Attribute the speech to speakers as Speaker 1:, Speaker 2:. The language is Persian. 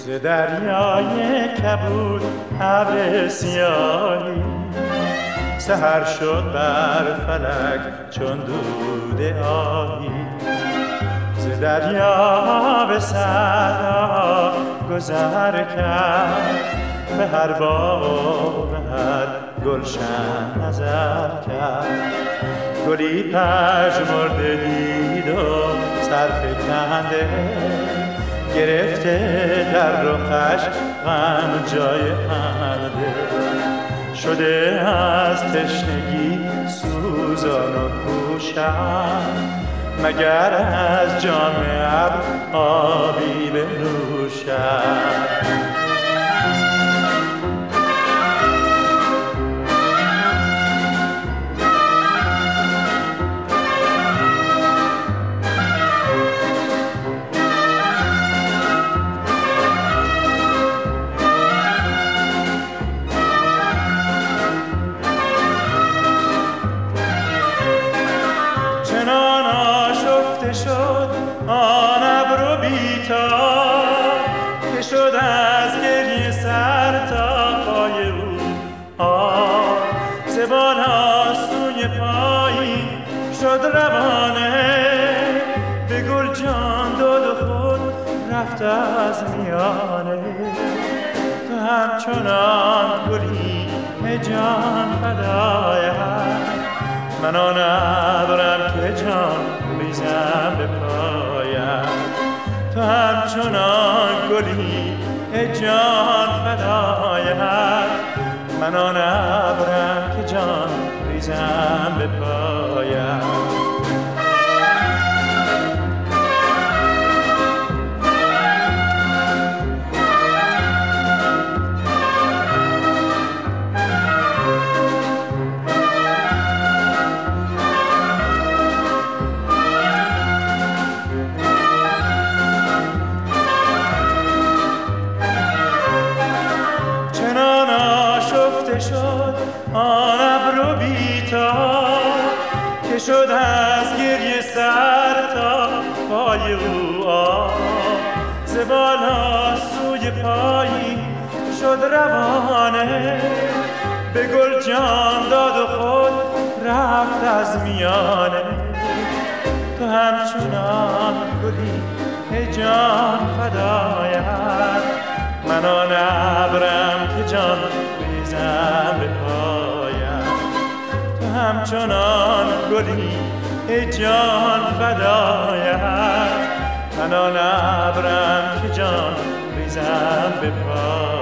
Speaker 1: دریای کبود ابر سیاهی سحر شد بر فلک چون دود آهی ز دریا به صحرا گذر کرد به هر باغ و به هر گلشن نظر کرد گلی پژمرده دید و سرفکنده گرفته در رخش غم جای خنده شده از تشنگی سوزان و کوشم مگر از جام ابر آبی بنوشم شد آن ابر بی‌تاب که شد از گریه سر تا پای او ز بالا سوی پایین شد روانه به گل جان داد و خود رفت از میانه تو همچنان گلی جان فدایت من آن ابرم که جان ریزم به پایم تو همچنان گلی جان فدایت من آن ابرم که جان ریزم به پایم شد آن ابر بی‌تاب که شد از گریه سر تا پای او ز بالا سوی پایین شد روانه به گل جان داد و خود رفت از میانه تو همچنان گلی جان فدایت من آن ابرم که جان ریزم به پایم تو همچنان گلی جان فدایت من آن ابرم که جان ریزم به پایم